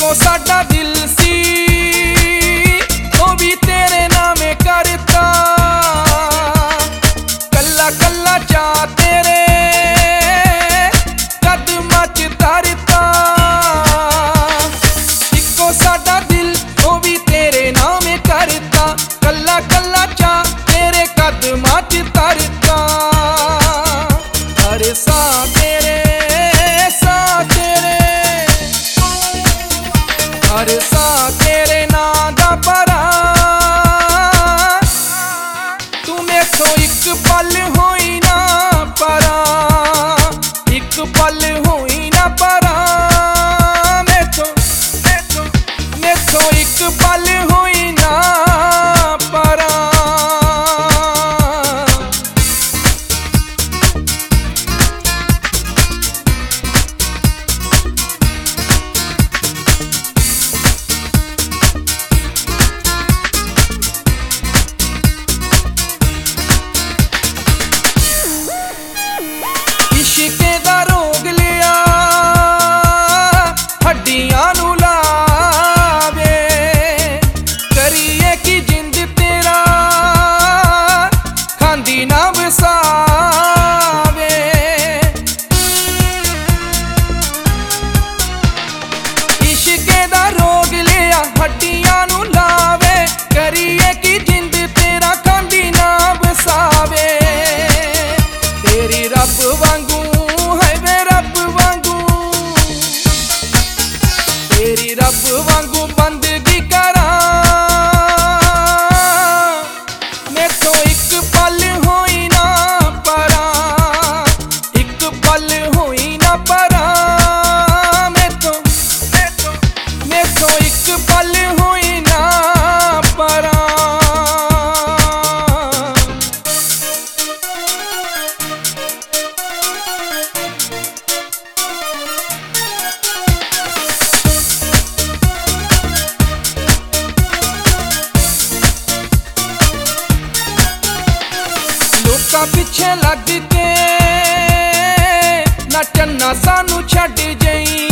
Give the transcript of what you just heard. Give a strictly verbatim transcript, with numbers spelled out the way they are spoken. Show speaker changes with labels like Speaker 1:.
Speaker 1: Eco साडा दिल सी ओ भी तेरे नामे करता, कल्ला कल्ला चा तेरे कदमां च धरता। इको साडा दिल ओ भी तेरे नामे करता, कल्ला कल्ला चा तेरे कदमां च धरता। हर सा तेरे सा तेरे हर सा तेरे नां दा भरा, तू मेथों इक पल होई ना परा, इक पल होई ना परा। मेथों मेथों मेथों इक पल होई ना परा। इश्के दा रोग लिया हड्डियां नू लावे, करिए की जिंद तेरा खांदी ना वसावे। इश्के दा रोग लिया हड्डियां नू लावे, करिए की जिंद तेरा खांदी ना वसावे। तेरी रब वांगू है वे रब वांगू, तेरी रब वांगू बंदगी करा। मेथों एक पल होई ना परा, एक पल होई ना परा। मेथों मेथों मेथों एक पल होई ना परा। लोकां पिछे लग के ना चन्ना सानू छड्ड जई,